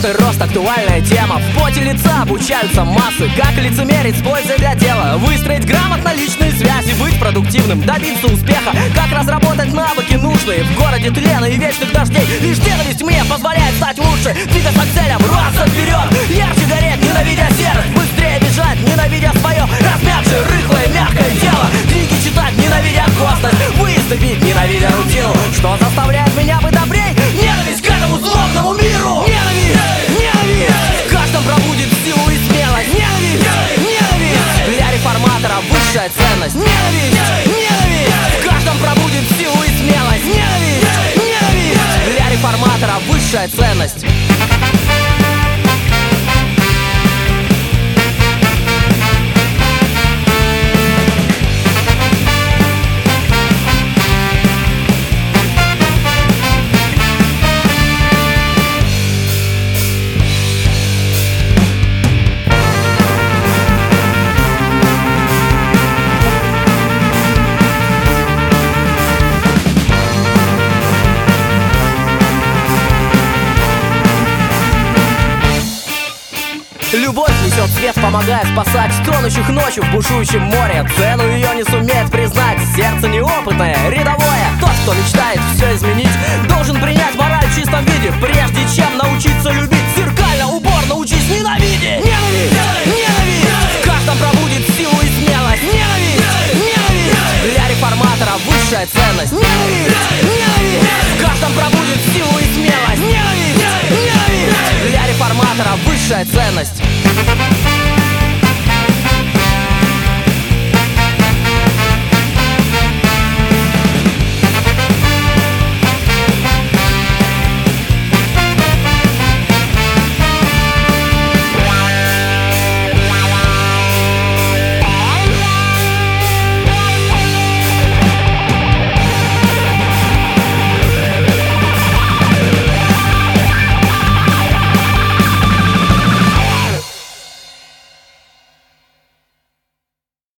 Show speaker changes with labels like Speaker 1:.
Speaker 1: Быстрый рост — актуальная тема. В поте лица обучаются массы. Как лицемерить с пользой для дела, выстроить грамотно личные связи, быть продуктивным, добиться успеха. Как разработать навыки нужные в городе тлена и вечных дождей. Лишь ненависть мне позволяет стать лучше, двигаться к целям, рваться вперед. Ярче гореть, ненавидя серых, быстрее бежать, ненавидя свое размягшее, рыхлое, мягкое тело. Книги читать, ненавидя косность, выезды бить, ненавидя рутину. Что заставляет меня быть добрей? Ненависть к этому злобному миру. Ненависть, ненависть, в каждом пробудит силу и смелость. Ненависть, ненависть, для реформатора высшая ценность. Ненависть, ненависть, в каждом пробудит силу и смелость. Ненависть, ненависть, для реформатора высшая ценность. Любовь несет свет, помогая спасать тонущих ночью в бушующем море. Цену ее не сумеет признать сердце неопытное, рядовое. Тот, кто мечтает все изменить, должен принять мораль в чистом виде, прежде чем научиться любить. Зеркально, уборно учись ненавидеть. Ненависть, ненависть, в каждом пробудит силу и смелость. Ненависть, ненависть, для реформатора высшая ценность. Ненависть, ненависть, в каждом пробудит силу и смелость. Ненависть, ненависть, для реформатора высшая ценность.